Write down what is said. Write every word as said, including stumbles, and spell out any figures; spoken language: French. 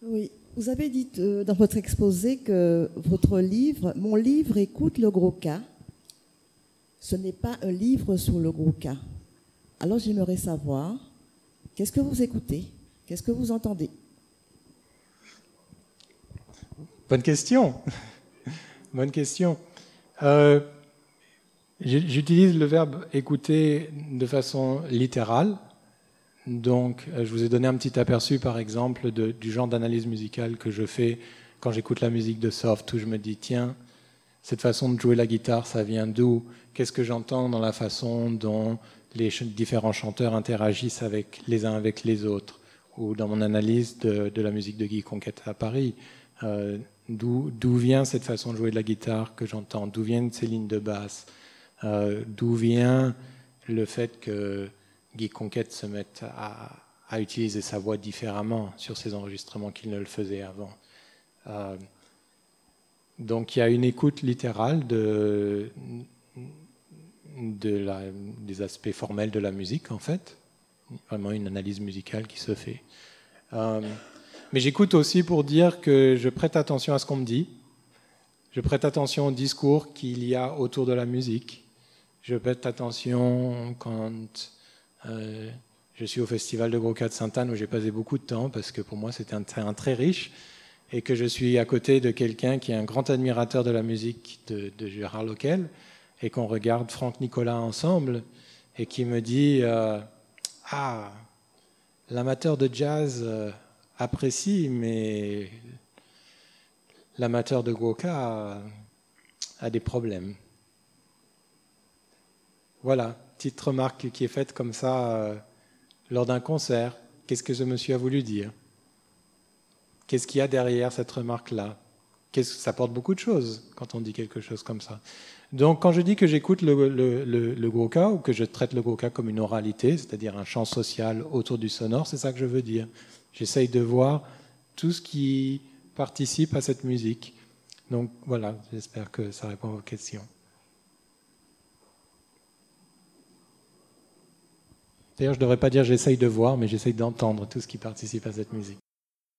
Oui, vous avez dit euh, dans votre exposé que votre livre, mon livre écoute le gros cas, ce n'est pas un livre sur le gros cas. Alors j'aimerais savoir, qu'est-ce que vous écoutez? Qu'est-ce que vous entendez? Bonne question. Bonne question. Euh, j'utilise le verbe écouter de façon littérale. Donc, je vous ai donné un petit aperçu, par exemple, de, du genre d'analyse musicale que je fais quand j'écoute la musique de Soft, où je me dis, tiens, cette façon de jouer la guitare, ça vient d'où? Qu'est-ce que j'entends dans la façon dont les différents chanteurs interagissent avec, les uns avec les autres? Ou dans mon analyse de, de la musique de Guy Conquête à Paris, euh, d'où, d'où vient cette façon de jouer de la guitare que j'entends? D'où viennent ces lignes de basse? euh, D'où vient le fait que Guy Conquête se mette à, à utiliser sa voix différemment sur ses enregistrements qu'il ne le faisait avant? euh, Donc il y a une écoute littérale de, de la, des aspects formels de la musique, en fait. Vraiment une analyse musicale qui se fait. Euh, mais j'écoute aussi pour dire que je prête attention à ce qu'on me dit. Je prête attention au discours qu'il y a autour de la musique. Je prête attention quand euh, je suis au Festival de Gros Cas de Sainte-Anne, où j'ai passé beaucoup de temps, parce que pour moi c'était un terrain très riche, et que je suis à côté de quelqu'un qui est un grand admirateur de la musique de, de Gérard Loquel, et qu'on regarde Franck Nicolas ensemble, et qui me dit euh, « Ah, l'amateur de jazz euh, apprécie, mais l'amateur de Gwoka a, a des problèmes. » Voilà, petite remarque qui est faite comme ça euh, lors d'un concert. Qu'est-ce que ce monsieur a voulu dire? Qu'est-ce qu'il y a derrière cette remarque-là? Qu'est-ce, ça porte beaucoup de choses quand on dit quelque chose comme ça. Donc quand je dis que j'écoute le, le, le, le Gwoka, ou que je traite le Gwoka comme une oralité, c'est-à-dire un chant social autour du sonore, c'est ça que je veux dire. J'essaye de voir tout ce qui participe à cette musique. Donc voilà, j'espère que ça répond à vos questions. D'ailleurs, je ne devrais pas dire j'essaye de voir, mais j'essaye d'entendre tout ce qui participe à cette musique.